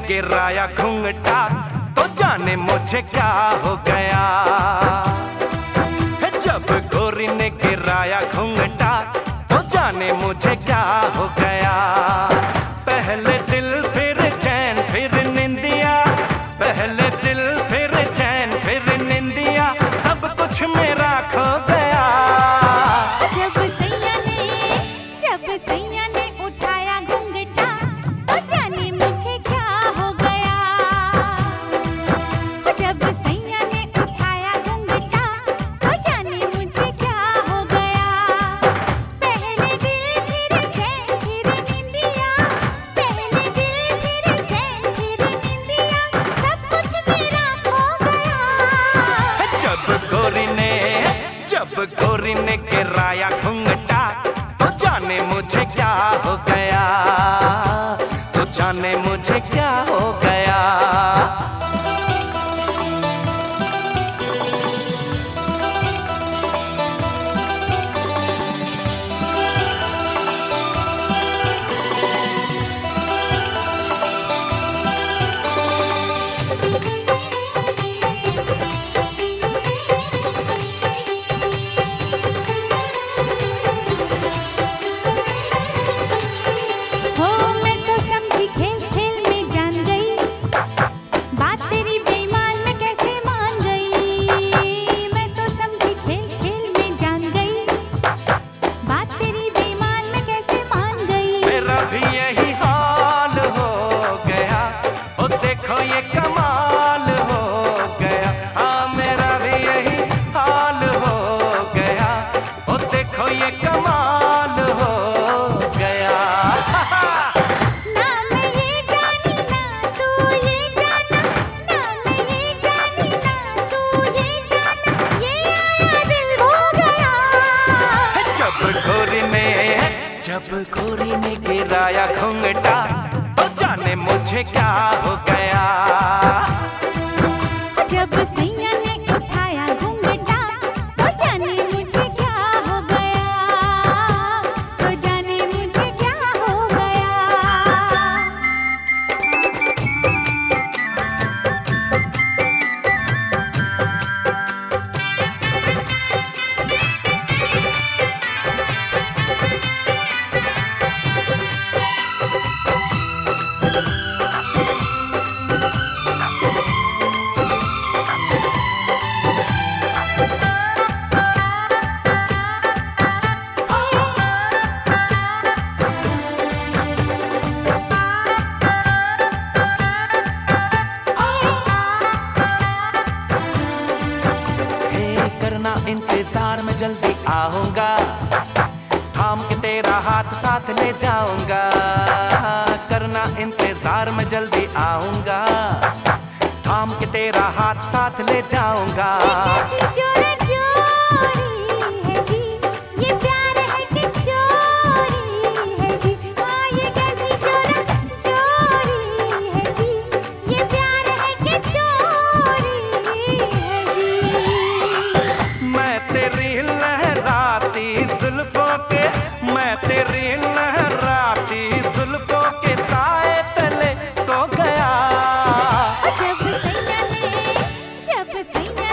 गिराया घूंघटा तो जाने मुझे क्या हो गया। जब गोरी ने गिराया घूंघटा तो जाने मुझे क्या हो गया। पहले दिल फिर चैन फिर निंदिया, पहले दिल फिर चैन फिर निंदिया, सब कुछ मेरा खो गया। जब सैया ने उठाया घूंघटा तो जाने मुझे क्या हो गया। जब सैया ने उठाया घूंघटा तो जाने मुझे क्या हो गया। पहले दिल फिर चैन फिर निंदिया, पहले दिल फिर चैन फिर निंदिया, सब कुछ मेरा खो गया। जब गोरी ने गिराया घूंघटा तो जाने मुझे क्या हो गया, तो जाने मुझे क्या हो गया। जब गोरी ने गिराया घूंघटा तो जाने मुझे क्या हो गया। जब सैया ने उठाया घूंघटा तो जाने मुझे क्या हो गया, तो जाने मुझे क्या हो गया। इंतजार में जल्दी आऊंगा, थाम के तेरा हाथ साथ ले जाऊंगा। करना इंतजार में जल्दी आऊंगा, थाम के तेरा हाथ साथ ले जाऊंगा। मैं तेरी लहराती जुल्फों के साए तले सो गया। जब सैया